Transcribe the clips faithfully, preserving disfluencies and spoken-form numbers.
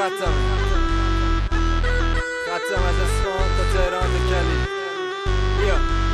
خطم خطم از اصفهان تا تهران کلی. بیا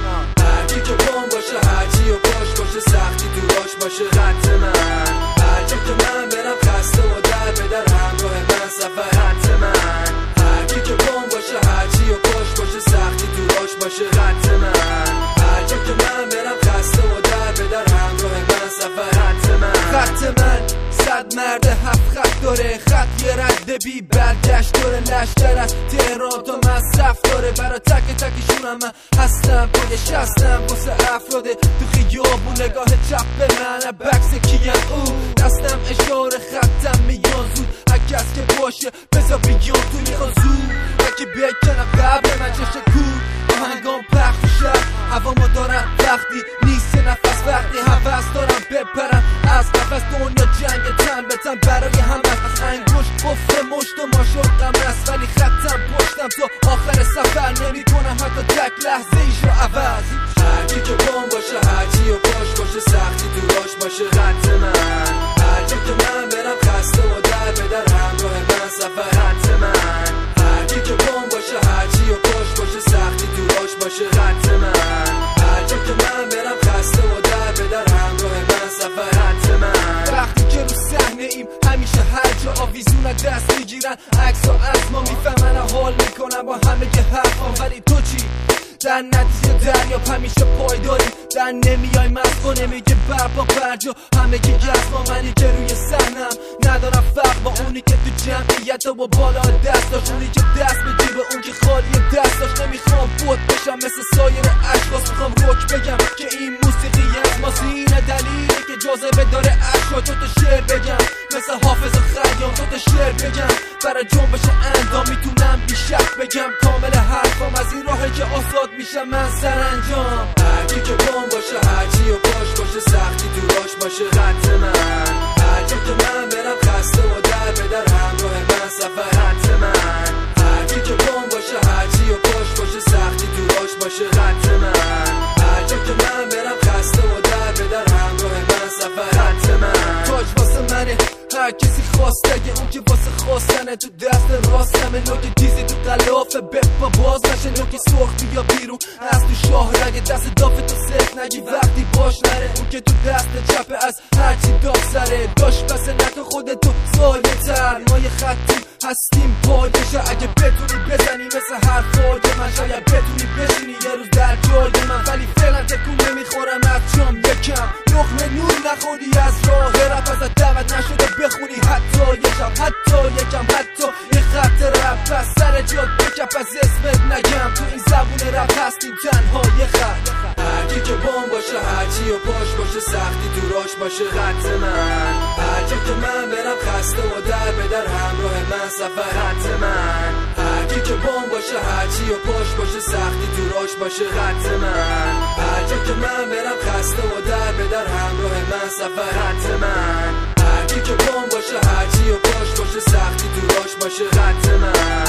هرکی که بام باشه، هرچی و باش باشه، سختی دوراش باشه خط من. هرچی که من برم خسته و در به در همراه من سفر خط من. هرکی که بام باشه، هرچی و باش باشه، سختی دوراش باشه خط من. هرچی که من برم خسته و در به در همراه من سفر خط من. خط من صد مرد هفت خط داره، خط یه رد بی برگشت داره. لشکر از تهران تا مصرف داره، برا تک تکشونم من هستم پای شستم واسه افراده. تو خیابون نگاه چپ به من بکس کیم او، دستم اشاره خطم میان زود. هر کس که باشه بذار بیان تو میخوان زود. هرکی بکنم قبل من چشه کود آهنگام پخت و شد. هوا ما دارم وقتی نیست نفس، وقتی حوث دارم بپرم از نفس. دنیا جنگ تن به تن برای هم است، انگوش بفت مشت و ما شدم است. ولی خطم پشتم تا آخر سفر، نمی کنم حتی تک لحظه ایش رو عوض. هرکی که بام باشه، هرچی و باش باشه، سختی دوراش باشه خط من. هرچی که من برم خسته و در به در همراه من سفر خط من. هرکی که بام باشه، هرچی و باش باشه، سختی دوراش باشه خط من. هرچی که من برم خسته و در به در همراه من سفر خط من. وقتی که رو صحنه ایم همیشه هر جا آویزون دست میگیرن، عکس و از ما میفهمن، حال میکنن با همه که حرفان. ولی تو چی؟ در نتیجه دریاب همیشه پای داریم، در نمیای مست و نمیگه برپا برجا. همه که گرد با منی که روی صحنم، ندارم فرق با اونی که تو جمعیت و بالا دست داشت. اونی که دست به جیب اون که خالی دست داشت. نمیخوام بود بشم مثل سایر اشخاص، میخوام روک بگم که این موسیقی از ما سینه دلیلی که جاذبه داره اشکا. تو تا شعر بگم مثل حافظ و خیام، تو تا شعر بگم برای جنبش اندام. میتونم بیشک بگم کامل حرفام از این راهه که آزاد میشم من سرانجام. هرکی که بام باشه، هرچی و باش باشه، سختی دوراش باشه خط من. هرکی که من برم خسته و در به در همراه من سفر خط من. هرکی که بام باشه، هرچی و باش باشه، سختی دوراش باشه خط من. هرکی که من برم خسته و در به در همراه من سفر خط من. تاج واسه منه هر کسی خواسته، اون که واسه خواستنه تو دست راستمه. نوک چیزی تو قلافه بپا باز نشه، نوکی سرخ بیا بیرون از تو شاه رگه. دست دافه تو صرف نگی وقتی باش نره، اون که تو دست چپه از هرچی داغ سره. داشت بسه نتو خودتو سایه تر، ما یه خطیم هستیم پایشه. اگه بتونی بزنی مثل حرفای من، شاید بتونی بشینی یه روز در جای من. ولی فعلا تکون نمیخورم از جام یکم، لقمه نور نخوری از راه رپ. ازت دعوت نشده بخونی حتی یکم، حتی یکم، حتی یه خط رپ. پس سر جاد بکپ از اسمت نگم، تو این زبون رپ هستیم تنها یه خط. هرکی که بام باشه، هرچی و باش باشه، سختی دوراش باشه خط من. هرکی که من برم خسته و در به در همراه من سفر خط من. هرکی که بام باشه، هرچی و باش باشه، سختی دوراش باشه خط من. هرکی که من برم خسته و در به در همراه من سفر خط من. هرکی که بام باشه، هرچی و باش باشه، سختی دوراش باشه خط من.